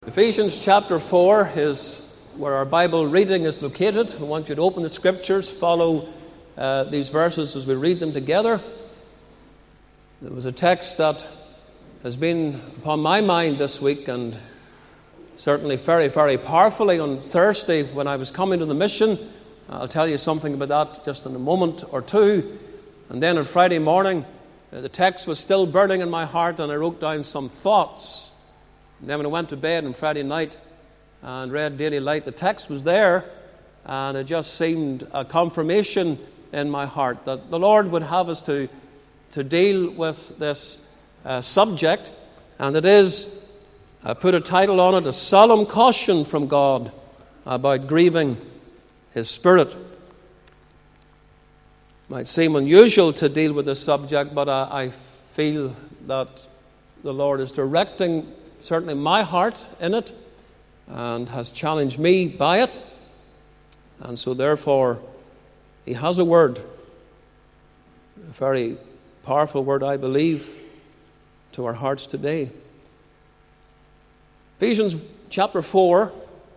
Ephesians chapter 4 is where our Bible reading is located. I want you to open the Scriptures, follow these verses as we read them together. There was a text that has been upon my mind this week, and certainly very, very powerfully on Thursday when I was coming to the mission. I'll tell you something about that just in a moment or two. And then on Friday morning, the text was still burning in my heart, and I wrote down some thoughts. And then when I went to bed on Friday night and read Daily Light, the text was there, and it just seemed a confirmation in my heart that the Lord would have us to deal with this subject, and it is, I put a title on it, A Solemn Caution from God About Grieving His Spirit. It might seem unusual to deal with this subject, but I feel that the Lord is directing certainly my heart in it and has challenged me by it. And so therefore, He has a word, a very powerful word, I believe, to our hearts today. Ephesians chapter 4,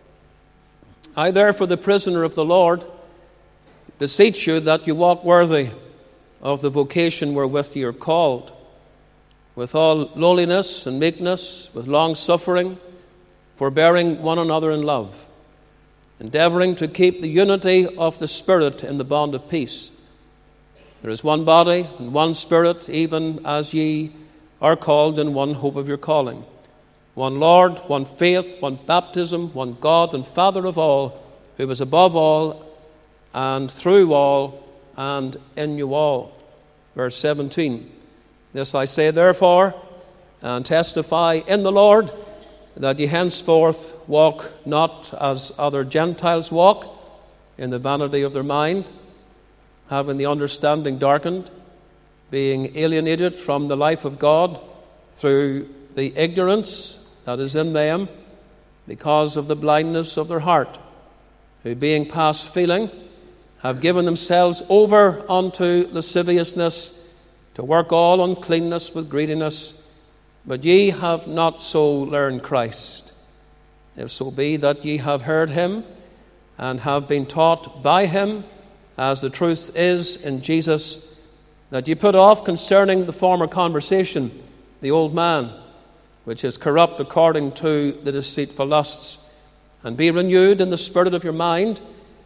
I therefore, the prisoner of the Lord, beseech you that you walk worthy of the vocation wherewith ye are called, with all lowliness and meekness, with long-suffering, forbearing one another in love, endeavouring to keep the unity of the Spirit in the bond of peace. There is one body and one Spirit, even as ye are called in one hope of your calling. One Lord, one faith, one baptism, one God and Father of all, who is above all and through all and in you all. Verse 17. This I say therefore, and testify in the Lord, that ye henceforth walk not as other Gentiles walk, in the vanity of their mind, having the understanding darkened, being alienated from the life of God through the ignorance that is in them, because of the blindness of their heart, who being past feeling, have given themselves over unto lasciviousness, to work all uncleanness with greediness. But ye have not so learned Christ, if so be that ye have heard him, and have been taught by him, as the truth is in Jesus, that ye put off concerning the former conversation the old man, which is corrupt according to the deceitful lusts, and be renewed in the spirit of your mind,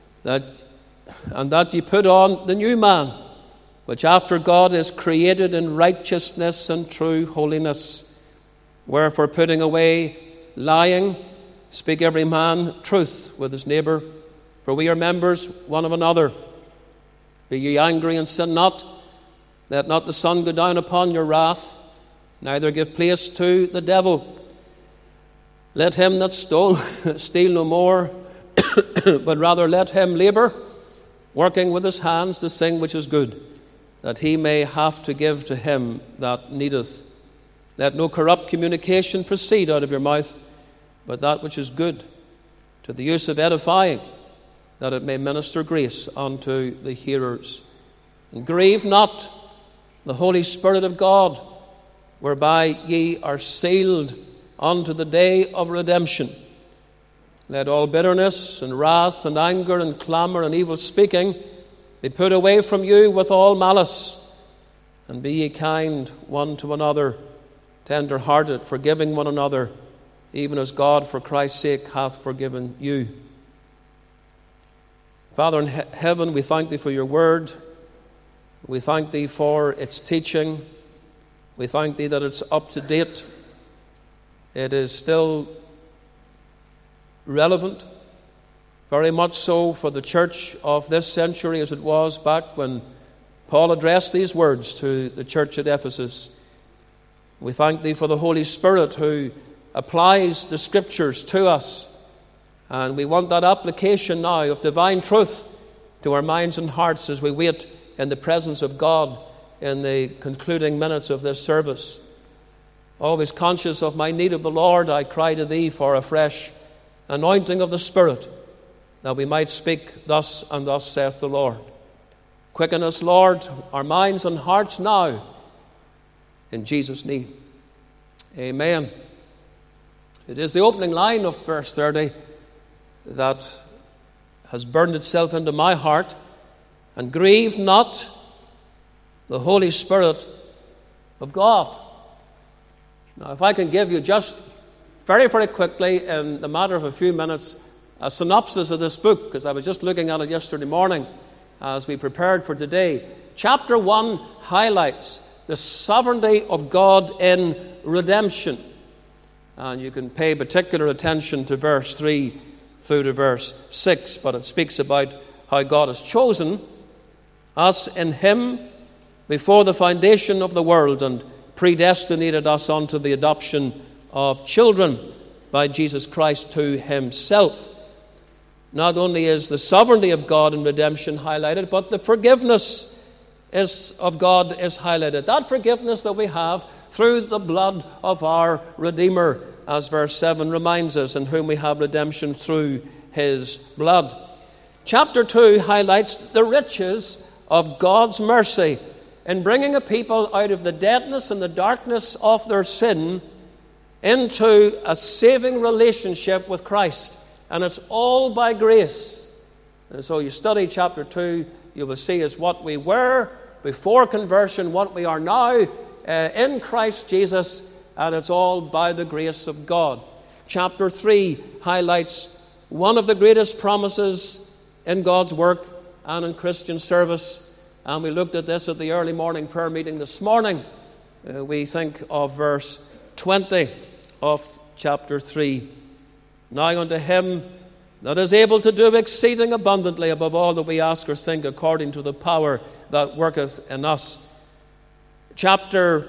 and that ye put on the new man, which after God is created in righteousness and true holiness. Wherefore, putting away lying, speak every man truth with his neighbour, for we are members one of another. Be ye angry and sin not. Let not the sun go down upon your wrath, neither give place to the devil. Let him that stole steal no more, but rather let him labour, working with his hands the thing which is good, that he may have to give to him that needeth. Let no corrupt communication proceed out of your mouth, but that which is good, to the use of edifying, that it may minister grace unto the hearers. And grieve not the Holy Spirit of God, whereby ye are sealed unto the day of redemption. Let all bitterness and wrath and anger and clamour and evil speaking be put away from you with all malice, and be ye kind one to another, tender-hearted, forgiving one another, even as God for Christ's sake hath forgiven you. Father in heaven, we thank thee for your word. We thank thee for its teaching. We thank thee that it's up to date. It is still relevant, very much so for the church of this century as it was back when Paul addressed these words to the church at Ephesus. We thank thee for the Holy Spirit who applies the Scriptures to us. And we want that application now of divine truth to our minds and hearts as we wait in the presence of God in the concluding minutes of this service. Always conscious of my need of the Lord, I cry to thee for a fresh anointing of the Spirit, that we might speak thus and thus saith the Lord. Quicken us, Lord, our minds and hearts now, in Jesus' name. Amen. It is the opening line of verse 30 that has burned itself into my heart. And grieve not the Holy Spirit of God. Now, if I can give you just very, very quickly, in the matter of a few minutes, a synopsis of this book, because I was just looking at it yesterday morning as we prepared for today. Chapter 1 highlights the sovereignty of God in redemption. And you can pay particular attention to verse 3 through to verse 6, but it speaks about how God has chosen us in Him before the foundation of the world and predestinated us unto the adoption of children by Jesus Christ to Himself. Not only is the sovereignty of God in redemption highlighted, but the forgiveness of God is highlighted. That forgiveness that we have through the blood of our Redeemer, as verse 7 reminds us, in whom we have redemption through His blood. Chapter 2 highlights the riches of God's mercy in bringing a people out of the deadness and the darkness of their sin into a saving relationship with Christ. And it's all by grace. And so you study chapter 2, you will see is what we were before conversion, what we are now in Christ Jesus, and it's all by the grace of God. Chapter 3 highlights one of the greatest promises in God's work and in Christian service. And we looked at this at the early morning prayer meeting this morning. We think of verse 20 of chapter 3. Now unto Him that is able to do exceeding abundantly above all that we ask or think, according to the power that worketh in us. Chapter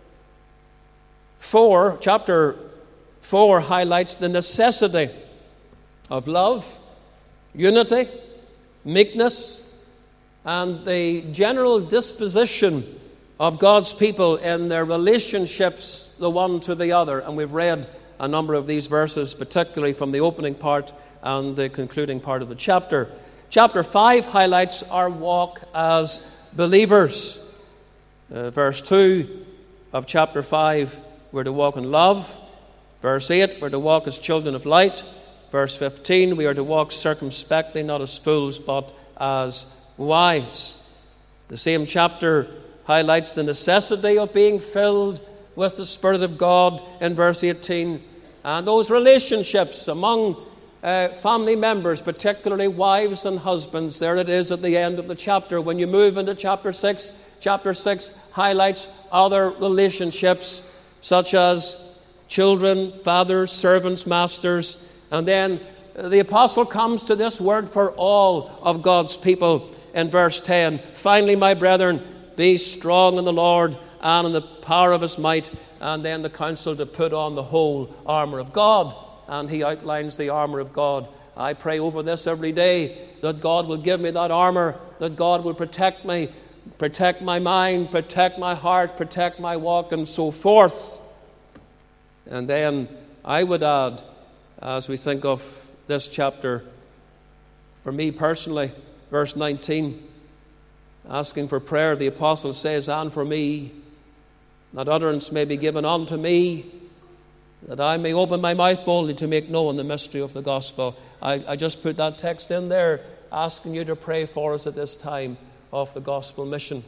4 highlights the necessity of love, unity, meekness, and the general disposition of God's people in their relationships the one to the other. And we've read a number of these verses, particularly from the opening part and the concluding part of the chapter. Chapter 5 highlights our walk as believers. Verse 2 of chapter 5, we're to walk in love. Verse 8, we're to walk as children of light. Verse 15, we are to walk circumspectly, not as fools, but as wise. The same chapter highlights the necessity of being filled with the Spirit of God in verse 18. And those relationships among family members, particularly wives and husbands, there it is at the end of the chapter. When you move into chapter 6 highlights other relationships, such as children, fathers, servants, masters. And then the apostle comes to this word for all of God's people in verse 10. Finally, my brethren, be strong in the Lord and in the power of His might. And then the counsel to put on the whole armor of God. And he outlines the armor of God. I pray over this every day, that God will give me that armor, that God will protect me, protect my mind, protect my heart, protect my walk, and so forth. And then I would add, as we think of this chapter, for me personally, verse 19, asking for prayer, the apostle says, and for me, that utterance may be given unto me, that I may open my mouth boldly to make known the mystery of the gospel. I just put that text in there, asking you to pray for us at this time of the gospel mission.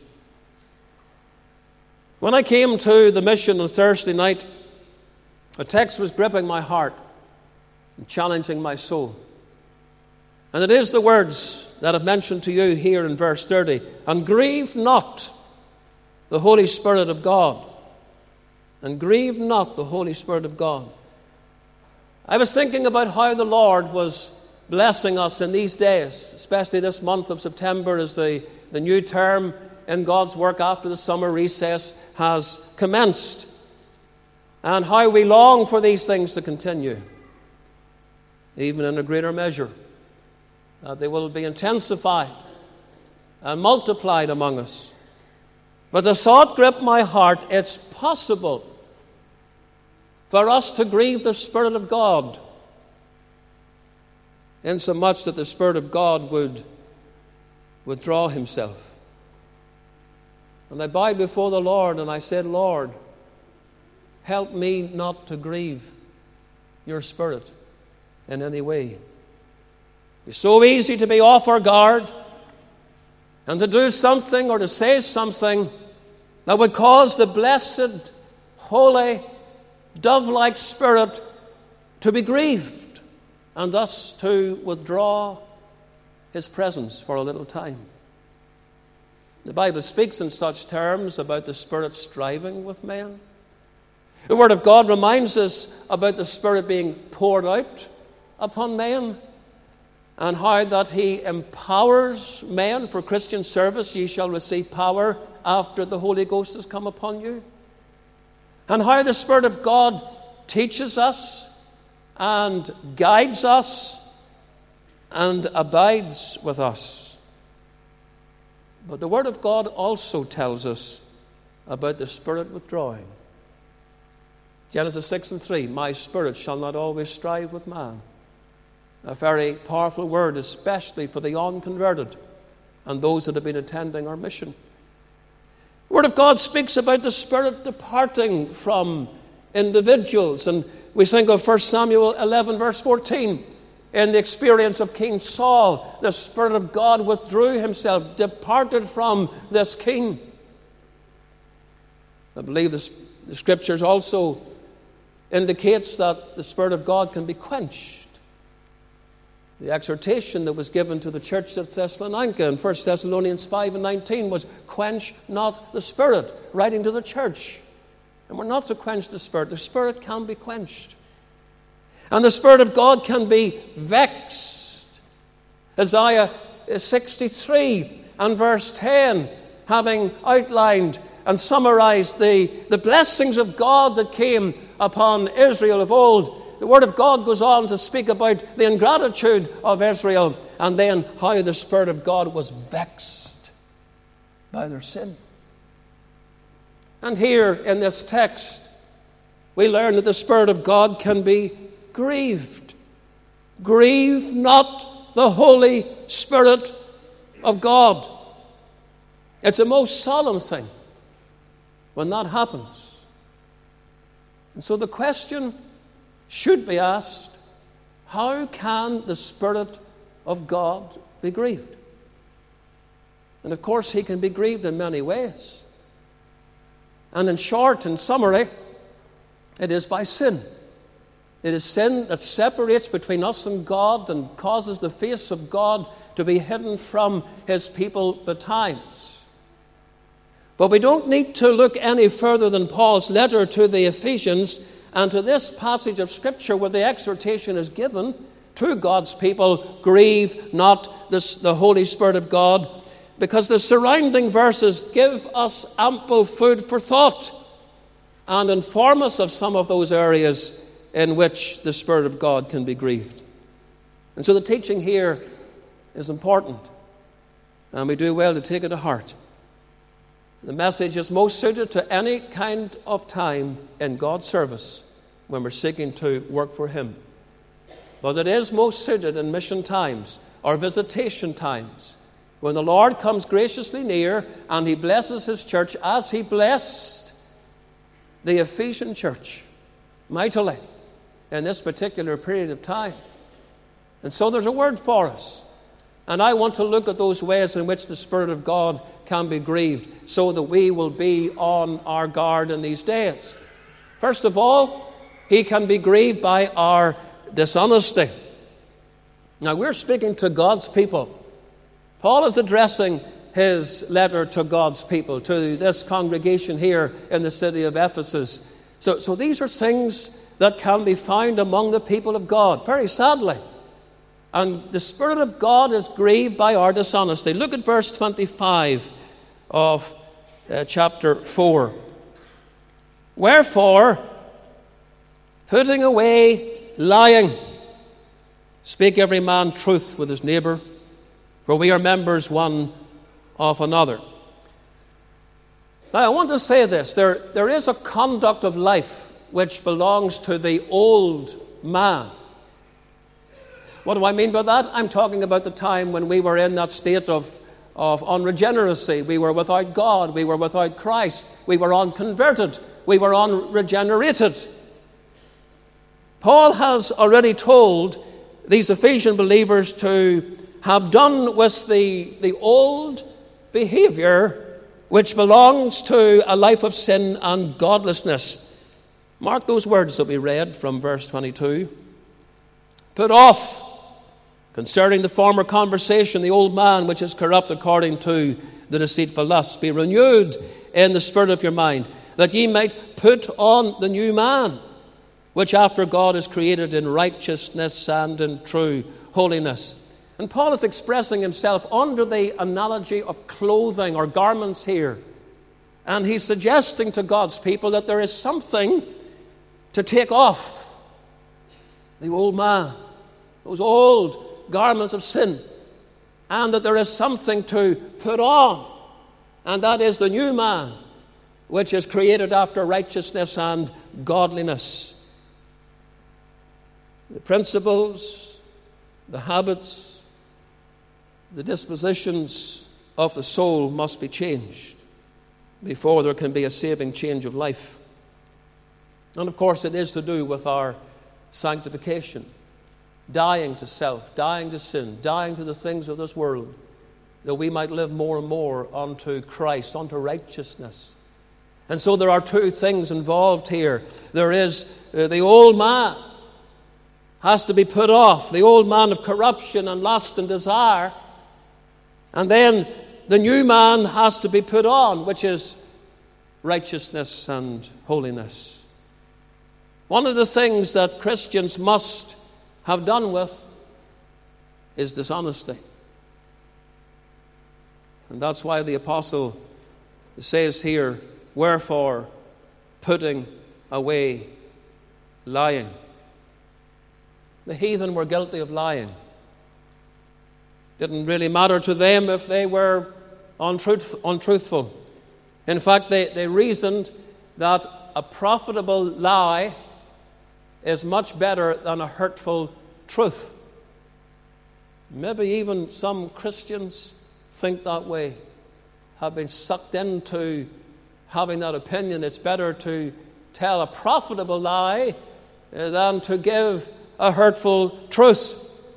When I came to the mission on Thursday night, a text was gripping my heart and challenging my soul. And it is the words that I've mentioned to you here in verse 30. And grieve not the Holy Spirit of God. And grieve not the Holy Spirit of God. I was thinking about how the Lord was blessing us in these days, especially this month of September as the new term in God's work after the summer recess has commenced. And how we long for these things to continue, even in a greater measure. That they will be intensified and multiplied among us. But the thought gripped my heart, it's possible for us to grieve the Spirit of God, insomuch that the Spirit of God would withdraw Himself. And I bowed before the Lord and I said, Lord, help me not to grieve your spirit in any way. It's so easy to be off our guard and to do something or to say something that would cause the blessed, holy, dove-like spirit to be grieved and thus to withdraw his presence for a little time. The Bible speaks in such terms about the Spirit striving with men. The Word of God reminds us about the Spirit being poured out upon men and how that He empowers men for Christian service. Ye shall receive power after the Holy Ghost has come upon you. And how the Spirit of God teaches us and guides us and abides with us. But the Word of God also tells us about the Spirit withdrawing. Genesis 6:3, my spirit shall not always strive with man. A very powerful word, especially for the unconverted and those that have been attending our mission. The Word of God speaks about the Spirit departing from individuals. And we think of 1 Samuel 11, verse 14. In the experience of King Saul, the Spirit of God withdrew himself, departed from this king. I believe the Scriptures also indicates that the Spirit of God can be quenched. The exhortation that was given to the church at Thessalonica in 1 Thessalonians 5:19 was, quench not the Spirit, writing to the church. And we're not to quench the Spirit. The Spirit can be quenched. And the Spirit of God can be vexed. Isaiah 63 and verse 10, having outlined and summarized the blessings of God that came upon Israel of old, the Word of God goes on to speak about the ingratitude of Israel and then how the Spirit of God was vexed by their sin. And here in this text, we learn that the Spirit of God can be grieved. Grieve not the Holy Spirit of God. It's a most solemn thing when that happens. And so the question should be asked, how can the Spirit of God be grieved? And of course, He can be grieved in many ways. And in short, in summary, it is by sin. It is sin that separates between us and God and causes the face of God to be hidden from His people betimes. But we don't need to look any further than Paul's letter to the Ephesians and to this passage of Scripture where the exhortation is given to God's people, grieve not the Holy Spirit of God, because the surrounding verses give us ample food for thought and inform us of some of those areas in which the Spirit of God can be grieved. And so the teaching here is important, and we do well to take it to heart. The message is most suited to any kind of time in God's service when we're seeking to work for Him. But it is most suited in mission times or visitation times when the Lord comes graciously near and He blesses His church as He blessed the Ephesian church mightily in this particular period of time. And so there's a word for us. And I want to look at those ways in which the Spirit of God can be grieved so that we will be on our guard in these days. First of all, He can be grieved by our dishonesty. Now, we're speaking to God's people. Paul is addressing his letter to God's people, to this congregation here in the city of Ephesus. So these are things that can be found among the people of God, very sadly. And the Spirit of God is grieved by our dishonesty. Look at verse 25 of chapter 4. Wherefore, putting away lying, speak every man truth with his neighbour, for we are members one of another. Now, I want to say this. There is a conduct of life which belongs to the old man. What do I mean by that? I'm talking about the time when we were in that state of unregeneracy. We were without God. We were without Christ. We were unconverted. We were unregenerated. Paul has already told these Ephesian believers to have done with the old behavior which belongs to a life of sin and godlessness. Mark those words that we read from verse 22. Put off, concerning the former conversation, the old man which is corrupt according to the deceitful lust. Be renewed in the spirit of your mind, that ye might put on the new man, which after God is created in righteousness and in true holiness. And Paul is expressing himself under the analogy of clothing or garments here. And he's suggesting to God's people that there is something to take off. The old man, those old garments of sin, and that there is something to put on, and that is the new man, which is created after righteousness and godliness. The principles, the habits, the dispositions of the soul must be changed before there can be a saving change of life. And of course it is to do with our sanctification, dying to self, dying to sin, dying to the things of this world, that we might live more and more unto Christ, unto righteousness. And so there are two things involved here. There is the old man has to be put off, the old man of corruption and lust and desire. And then the new man has to be put on, which is righteousness and holiness. One of the things that Christians must have done with is dishonesty. And that's why the apostle says here, wherefore, putting away lying. The heathen were guilty of lying. Didn't really matter to them if they were untruthful. In fact, they reasoned that a profitable lie is much better than a hurtful truth. Maybe even some Christians think that way, have been sucked into having that opinion. It's better to tell a profitable lie than to give a hurtful truth.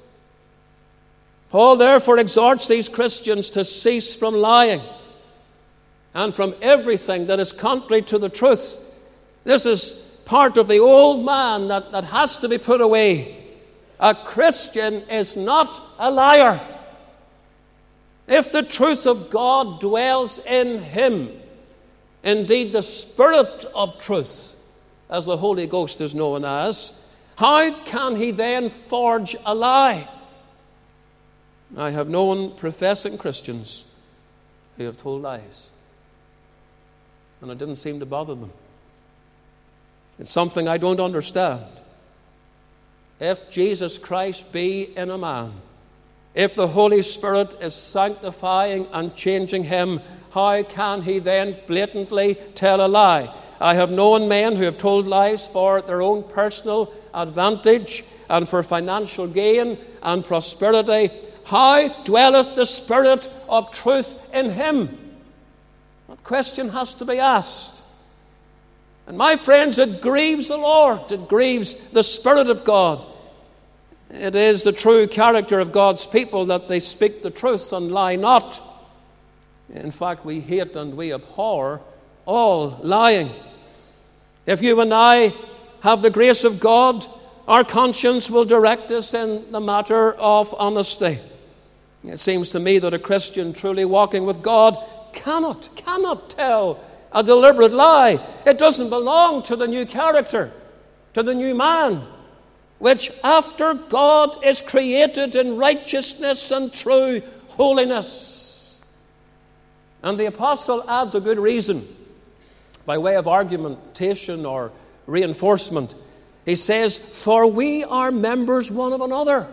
Paul therefore exhorts these Christians to cease from lying and from everything that is contrary to the truth. This is part of the old man that has to be put away. A Christian is not a liar. If the truth of God dwells in him, indeed the Spirit of truth, as the Holy Ghost is known as, how can he then forge a lie? I have known professing Christians who have told lies, and it didn't seem to bother them. It's something I don't understand. If Jesus Christ be in a man, if the Holy Spirit is sanctifying and changing him, how can he then blatantly tell a lie? I have known men who have told lies for their own personal advantage and for financial gain and prosperity. How dwelleth the Spirit of truth in him? That question has to be asked. And my friends, it grieves the Lord. It grieves the Spirit of God. It is the true character of God's people that they speak the truth and lie not. In fact, we hate and we abhor all lying. If you and I have the grace of God, our conscience will direct us in the matter of honesty. It seems to me that a Christian truly walking with God cannot tell a deliberate lie. It doesn't belong to the new character, to the new man, which after God is created in righteousness and true holiness. And the apostle adds a good reason by way of argumentation or reinforcement. He says, for we are members one of another.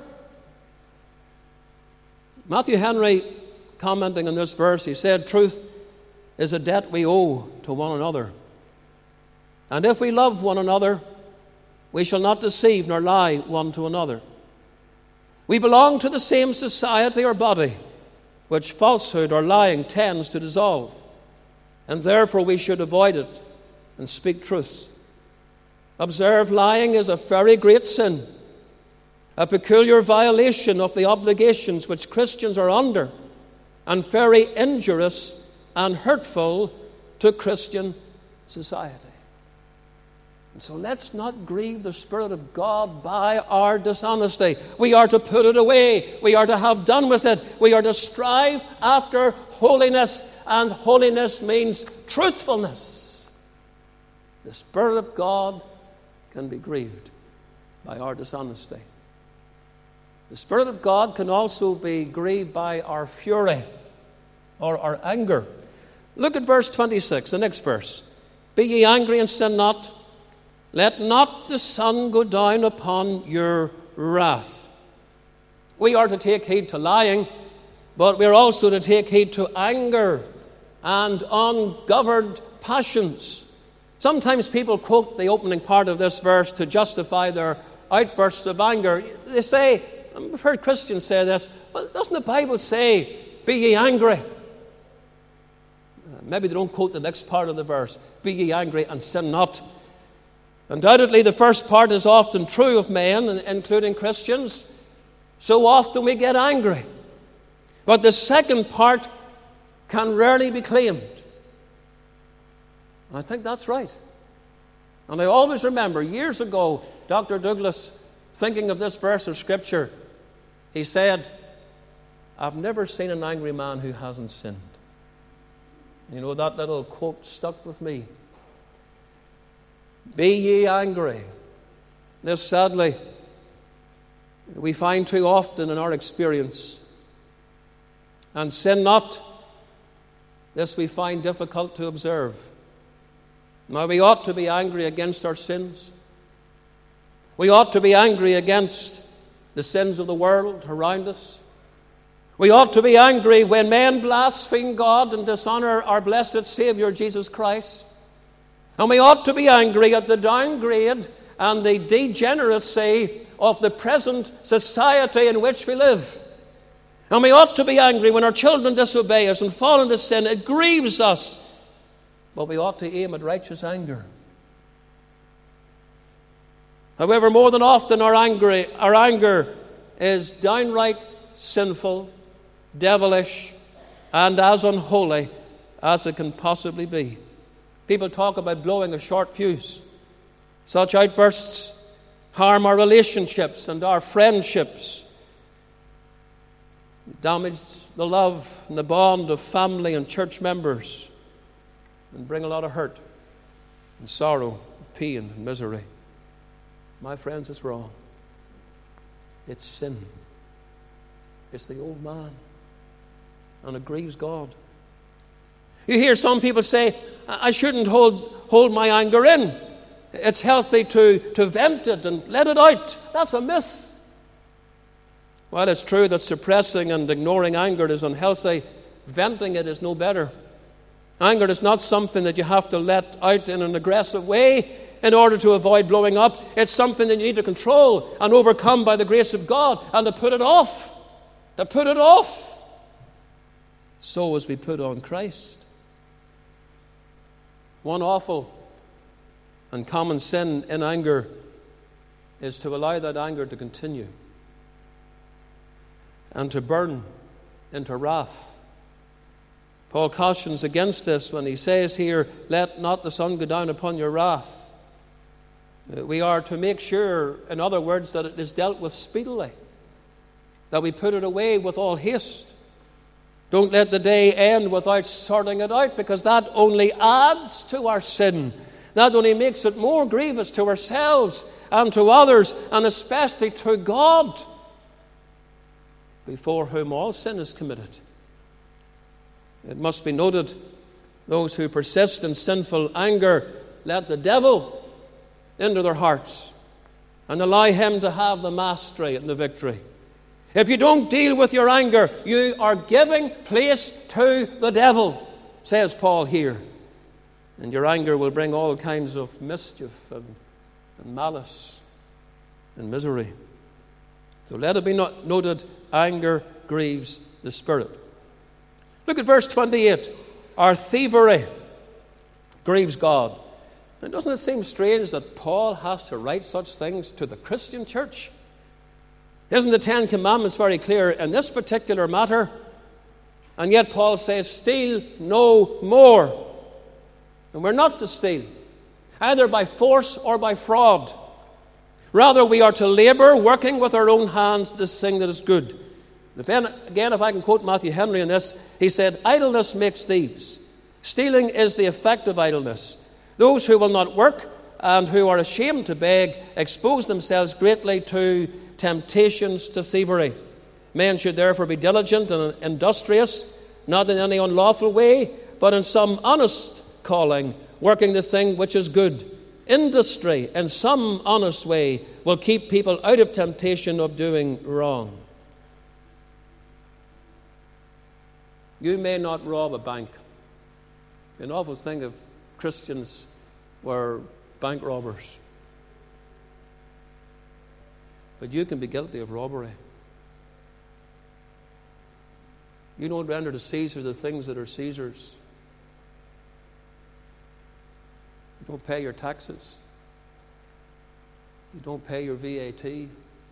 Matthew Henry, commenting on this verse, he said, truth is a debt we owe to one another. And if we love one another, we shall not deceive nor lie one to another. We belong to the same society or body, which falsehood or lying tends to dissolve. And therefore we should avoid it and speak truth. Observe, lying is a very great sin, a peculiar violation of the obligations which Christians are under, and very injurious and hurtful to Christian society. And so let's not grieve the Spirit of God by our dishonesty. We are to put it away. We are to have done with it. We are to strive after holiness, and holiness means truthfulness. The Spirit of God can be grieved by our dishonesty. The Spirit of God can also be grieved by our fury or our anger. Look at verse 26, the next verse. Be ye angry and sin not. Let not the sun go down upon your wrath. We are to take heed to lying, but we are also to take heed to anger and ungoverned passions. Sometimes people quote the opening part of this verse to justify their outbursts of anger. They say, I've heard Christians say this, well, doesn't the Bible say, be ye angry? Maybe they don't quote the next part of the verse, be ye angry and sin not. Undoubtedly, the first part is often true of men, including Christians. So often we get angry. But the second part can rarely be claimed. I think that's right. And I always remember, years ago, Dr. Douglas, thinking of this verse of Scripture, he said, I've never seen an angry man who hasn't sinned. You know, that little quote stuck with me. Be ye angry. This, sadly, we find too often in our experience. And sin not. This we find difficult to observe. Now, we ought to be angry against our sins. We ought to be angry against the sins of the world around us. We ought to be angry when men blaspheme God and dishonor our blessed Savior, Jesus Christ. And we ought to be angry at the downgrade and the degeneracy of the present society in which we live. And we ought to be angry when our children disobey us and fall into sin. It grieves us. But we ought to aim at righteous anger. However, more than often our anger is downright sinful, devilish, and as unholy as it can possibly be. People talk about blowing a short fuse. Such outbursts harm our relationships and our friendships. It damages the love and the bond of family and church members and bring a lot of hurt and sorrow, and pain and misery. My friends, it's wrong. It's sin. It's the old man. And it grieves God. You hear some people say, I shouldn't hold my anger in. It's healthy to vent it and let it out. That's a myth. While it's true that suppressing and ignoring anger is unhealthy, venting it is no better. Anger is not something that you have to let out in an aggressive way in order to avoid blowing up. It's something that you need to control and overcome by the grace of God and to put it off. To put it off. So as we put on Christ. One awful and common sin in anger is to allow that anger to continue and to burn into wrath. Paul cautions against this when he says here, let not the sun go down upon your wrath. We are to make sure, in other words, that it is dealt with speedily, that we put it away with all haste. Don't let the day end without sorting it out, because that only adds to our sin. That only makes it more grievous to ourselves and to others, and especially to God, before whom all sin is committed. It must be noted, those who persist in sinful anger let the devil into their hearts and allow him to have the mastery and the victory. If you don't deal with your anger, you are giving place to the devil, says Paul here. And your anger will bring all kinds of mischief and malice and misery. So let it be noted, anger grieves the Spirit. Look at verse 28. Our thievery grieves God. And doesn't it seem strange that Paul has to write such things to the Christian church? Isn't the Ten Commandments very clear in this particular matter? And yet Paul says, steal no more. And we're not to steal, either by force or by fraud. Rather, we are to labor, working with our own hands, this thing that is good. If I can quote Matthew Henry in this, he said, idleness makes thieves. Stealing is the effect of idleness. Those who will not work and who are ashamed to beg expose themselves greatly to temptations to thievery. Men should therefore be diligent and industrious, not in any unlawful way, but in some honest calling, working the thing which is good. Industry in some honest way will keep people out of temptation of doing wrong. You may not rob a bank. An awful thing if Christians were bank robbers. But you can be guilty of robbery. You don't render to Caesar the things that are Caesar's. You don't pay your taxes. You don't pay your VAT. You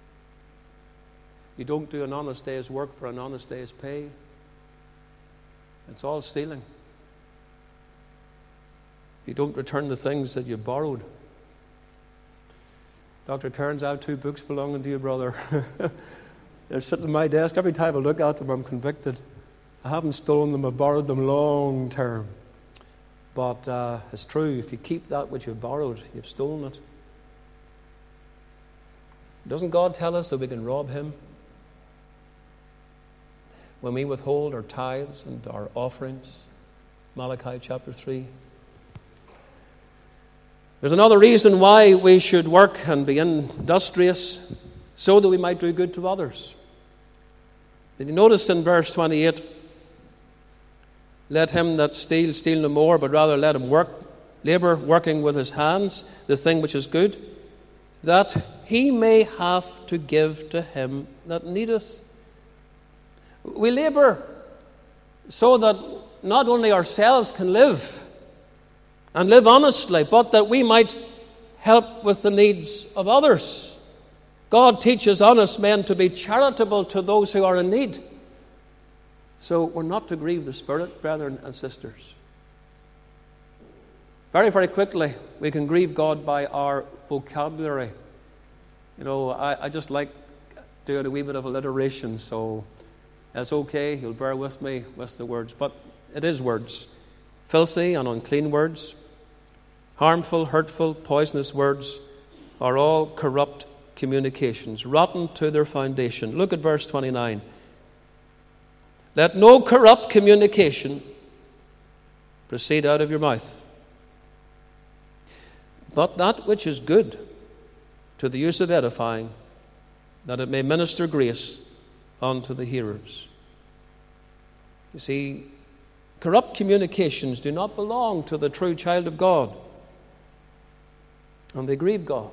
don't do an honest day's work for an honest day's pay. It's all stealing. You don't return the things that you borrowed. Dr. Kearns, I have 2 books belonging to you, brother. They're sitting on my desk. Every time I look at them, I'm convicted. I haven't stolen them. I borrowed them long term. But it's true. If you keep that which you've borrowed, you've stolen it. Doesn't God tell us that we can rob Him? When we withhold our tithes and our offerings. Malachi chapter 3. There's another reason why we should work and be industrious, so that we might do good to others. Did you notice in verse 28, let him that steals steal no more, but rather let him labor, working with his hands, the thing which is good, that he may have to give to him that needeth. We labor so that not only ourselves can live, and live honestly, but that we might help with the needs of others. God teaches honest men to be charitable to those who are in need. So we're not to grieve the Spirit, brethren and sisters. Very, very quickly, we can grieve God by our vocabulary. You know, I just like doing a wee bit of alliteration, so that's okay. You'll bear with me with the words. But it is words. Filthy and unclean words, harmful, hurtful, poisonous words are all corrupt communications, rotten to their foundation. Look at verse 29. Let no corrupt communication proceed out of your mouth, but that which is good to the use of edifying, that it may minister grace unto the hearers. You see, corrupt communications do not belong to the true child of God, and they grieve God.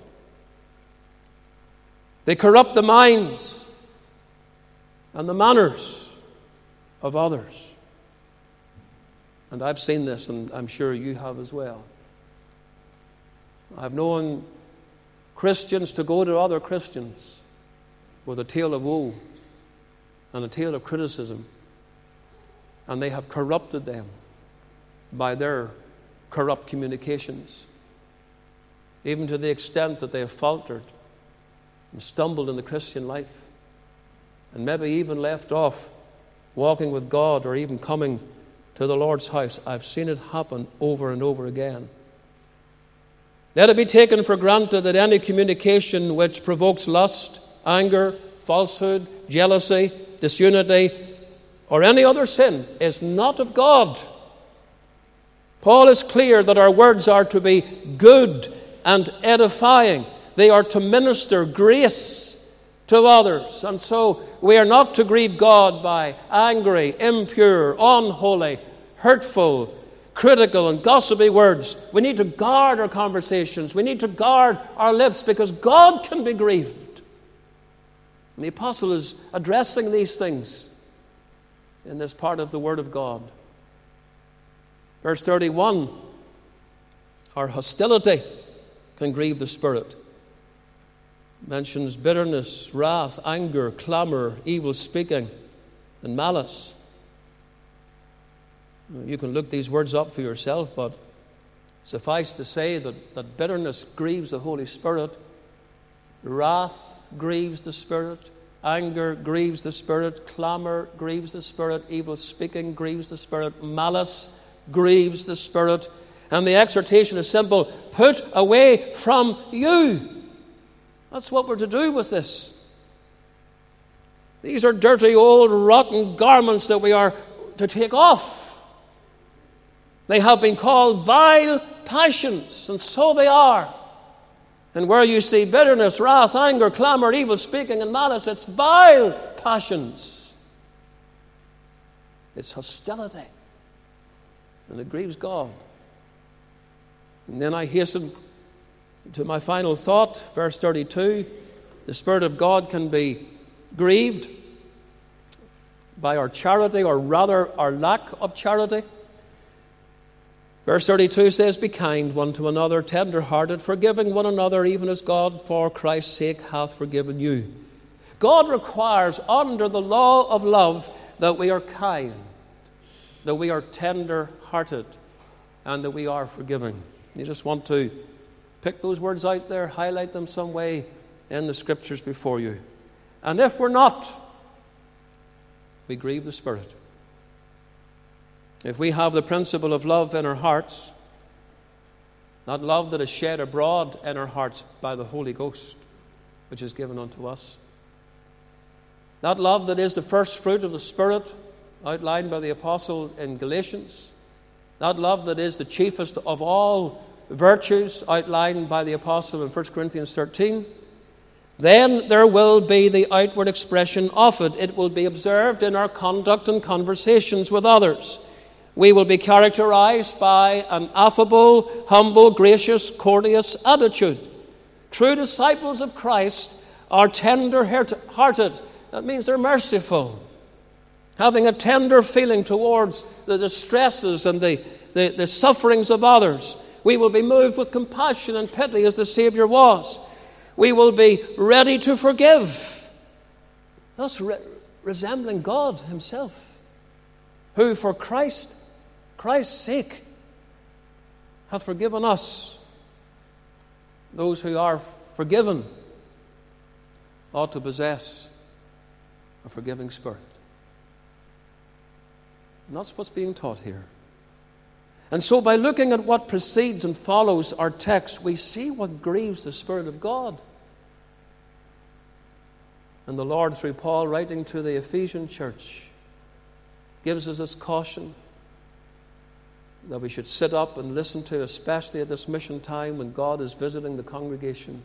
They corrupt the minds and the manners of others. And I've seen this, and I'm sure you have as well. I've known Christians to go to other Christians with a tale of woe and a tale of criticism, and they have corrupted them by their corrupt communications, even to the extent that they have faltered and stumbled in the Christian life, and maybe even left off walking with God or even coming to the Lord's house. I've seen it happen over and over again. Let it be taken for granted that any communication which provokes lust, anger, falsehood, jealousy, disunity, or any other sin is not of God. Paul is clear that our words are to be good and edifying. They are to minister grace to others. And so we are not to grieve God by angry, impure, unholy, hurtful, critical and gossipy words. We need to guard our conversations. We need to guard our lips, because God can be grieved. And the apostle is addressing these things in this part of the Word of God. Verse 31 Our hostility can grieve the Spirit. It mentions bitterness, wrath, anger, clamor, evil speaking, and malice. You can look these words up for yourself, but suffice to say that bitterness grieves the Holy Spirit, wrath grieves the Spirit, anger grieves the Spirit, clamor grieves the Spirit, evil speaking grieves the Spirit, malice grieves the Spirit. And the exhortation is simple: put away from you. That's what we're to do with this. These are dirty, old, rotten garments that we are to take off. They have been called vile passions, and so they are. And where you see bitterness, wrath, anger, clamor, evil speaking, and malice, it's vile passions. It's hostility. And it grieves God. And then I hasten to my final thought, verse 32. The Spirit of God can be grieved by our charity, or rather our lack of charity. Verse 32 says, be kind one to another, tender-hearted, forgiving one another, even as God for Christ's sake hath forgiven you. God requires under the law of love that we are kind, that we are tender-hearted, and that we are forgiving. You just want to pick those words out there, highlight them some way in the Scriptures before you. And if we're not, we grieve the Spirit. If we have the principle of love in our hearts, not love that is shed abroad in our hearts by the Holy Ghost, which is given unto us, that love that is the first fruit of the Spirit outlined by the Apostle in Galatians, that love that is the chiefest of all virtues outlined by the Apostle in 1 Corinthians 13, then there will be the outward expression of it. It will be observed in our conduct and conversations with others. We will be characterized by an affable, humble, gracious, courteous attitude. True disciples of Christ are tender-hearted. That means they're merciful, having a tender feeling towards the distresses and the sufferings of others. We will be moved with compassion and pity as the Savior was. We will be ready to forgive, thus resembling God Himself, who for Christ's sake hath forgiven us. Those who are forgiven ought to possess a forgiving spirit. And that's what's being taught here. And so by looking at what precedes and follows our text, we see what grieves the Spirit of God. And the Lord, through Paul writing to the Ephesian church, gives us this caution that we should sit up and listen to, especially at this mission time when God is visiting the congregation.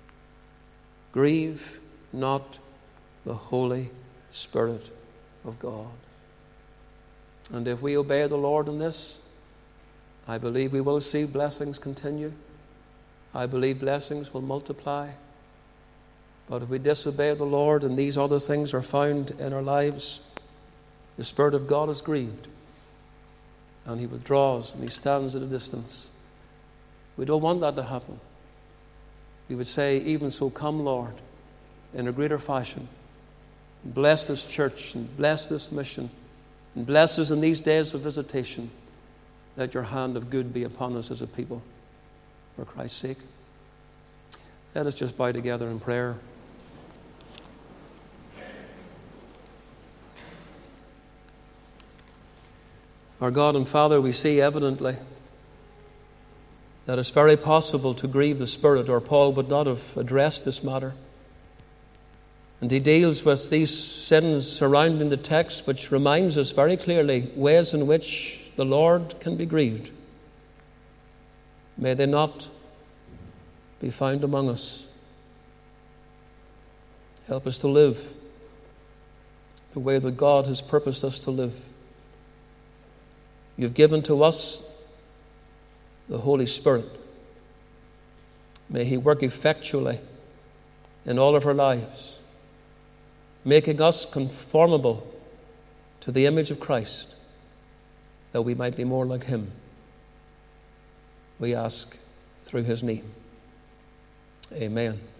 Grieve not the Holy Spirit of God. And if we obey the Lord in this, I believe we will see blessings continue. I believe blessings will multiply. But if we disobey the Lord and these other things are found in our lives, the Spirit of God is grieved. And He withdraws and He stands at a distance. We don't want that to happen. We would say, even so, come, Lord, in a greater fashion. Bless this church and bless this mission. And bless us in these days of visitation. Let your hand of good be upon us as a people, for Christ's sake. Let us just bow together in prayer. Our God and Father, we see evidently that it's very possible to grieve the Spirit, or Paul would not have addressed this matter. And he deals with these sins surrounding the text, which reminds us very clearly ways in which the Lord can be grieved. May they not be found among us. Help us to live the way that God has purposed us to live. You've given to us the Holy Spirit. May He work effectually in all of our lives, making us conformable to the image of Christ, that we might be more like Him. We ask through his name. Amen.